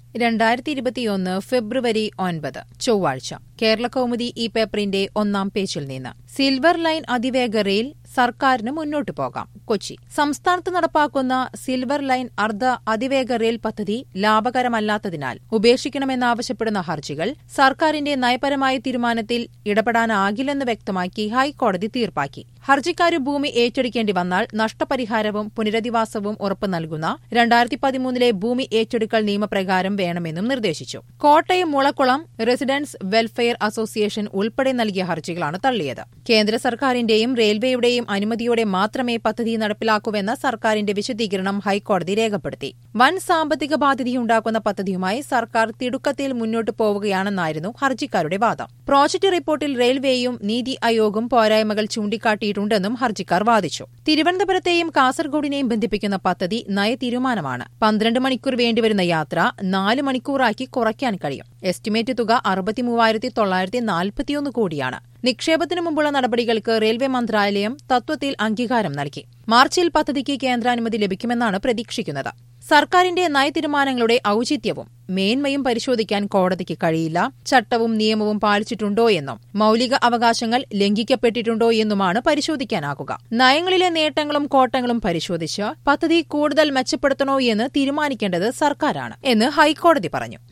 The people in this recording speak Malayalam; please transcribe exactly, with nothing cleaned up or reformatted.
രണ്ടായിരത്തി ഇരുപത്തിയൊന്ന് ഫെബ്രുവരി ഒൻപത് ചൊവ്വാഴ്ച കേരളകൗമുദി ഈ പേപ്പറിന്റെ ഒന്നാം പേജിൽ നിന്ന് സിൽവർ ലൈൻ അതിവേഗ റെയിൽ സർക്കാരിന് മുന്നോട്ടു പോകാം. കൊച്ചി സംസ്ഥാനത്ത് നടപ്പാക്കുന്ന സിൽവർ ലൈൻ അർദ്ധ അതിവേഗ റെയിൽ പദ്ധതി ലാഭകരമല്ലാത്തതിനാൽ ഉപേക്ഷിക്കണമെന്നാവശ്യപ്പെടുന്ന ഹർജികൾ സർക്കാരിന്റെ നയപരമായ തീരുമാനത്തിൽ ഇടപെടാനാകില്ലെന്ന് വ്യക്തമാക്കി ഹൈക്കോടതി തീർപ്പാക്കി. ഹർജിക്കാര് ഭൂമി ഏറ്റെടുക്കേണ്ടി വന്നാൽ നഷ്ടപരിഹാരവും പുനരധിവാസവും ഉറപ്പു നൽകുന്ന രണ്ടായിരത്തി പതിമൂന്നിലെ ഭൂമി ഏറ്റെടുക്കൽ നിയമപ്രകാരം വേണമെന്നും നിർദ്ദേശിച്ചു. Kottayam Mulakkulam residents welfare association ഉൾപ്പെടെ നൽകിയ ഹർജികളാണ് തള്ളിയത്. കേന്ദ്ര സർക്കാരിന്റെയും റെയിൽവേയുടെയും അനുമതിയോടെ മാത്രമേ പദ്ധതി നടപ്പിലാക്കൂവെന്ന സർക്കാരിന്റെ വിശദീകരണം ഹൈക്കോടതി രേഖപ്പെടുത്തി. വൻ സാമ്പത്തിക ബാധ്യതയുണ്ടാക്കുന്ന പദ്ധതിയുമായി സർക്കാർ തിടുക്കത്തിൽ മുന്നോട്ടു പോവുകയാണെന്നായിരുന്നു ഹർജിക്കാരുടെ വാദം. പ്രോജക്ട് റിപ്പോർട്ടിൽ റെയിൽവേയും നീതി ആയോഗും പോരായ്മകൾ ചൂണ്ടിക്കാട്ടിയിട്ടുണ്ടെന്നും ഹർജിക്കാർ വാദിച്ചു. തിരുവനന്തപുരത്തെയും കാസർഗോഡിനെയും ബന്ധിപ്പിക്കുന്ന പദ്ധതി നയതീരുമാനമാണ്. പന്ത്രണ്ട് മണിക്കൂർ വേണ്ടിവരുന്ന യാത്ര നാല് മണിക്കൂറാക്കി കുറയ്ക്കാൻ കഴിയും. എസ്റ്റിമേറ്റ് തുക അറുപത്തിമൂവായിരത്തി തൊള്ളായിരത്തി നാൽപ്പത്തിയൊന്ന് കോടിയാണ്. നിക്ഷേപത്തിനു മുമ്പുള്ള നടപടികൾക്ക് റെയിൽവേ മന്ത്രാലയം തത്വത്തിൽ അംഗീകാരം നൽകി. മാർച്ചിൽ പദ്ധതിക്ക് കേന്ദ്രാനുമതി ലഭിക്കുമെന്നാണ് പ്രതീക്ഷിക്കുന്നത്. സർക്കാരിന്റെ നയതീരുമാനങ്ങളുടെ ഔചിത്യവും മേന്മയും പരിശോധിക്കാൻ കോടതിക്ക് കഴിയില്ല. ചട്ടവും നിയമവും പാലിച്ചിട്ടുണ്ടോയെന്നും മൌലിക അവകാശങ്ങൾ ലംഘിക്കപ്പെട്ടിട്ടുണ്ടോ എന്നുമാണ് പരിശോധിക്കാനാകുക. നയങ്ങളിലെ നേട്ടങ്ങളും കോട്ടങ്ങളും പരിശോധിച്ച് പദ്ധതി കൂടുതൽ മെച്ചപ്പെടുത്തണോ എന്ന് തീരുമാനിക്കേണ്ടത് സർക്കാരാണ് എന്ന് ഹൈക്കോടതി പറഞ്ഞു.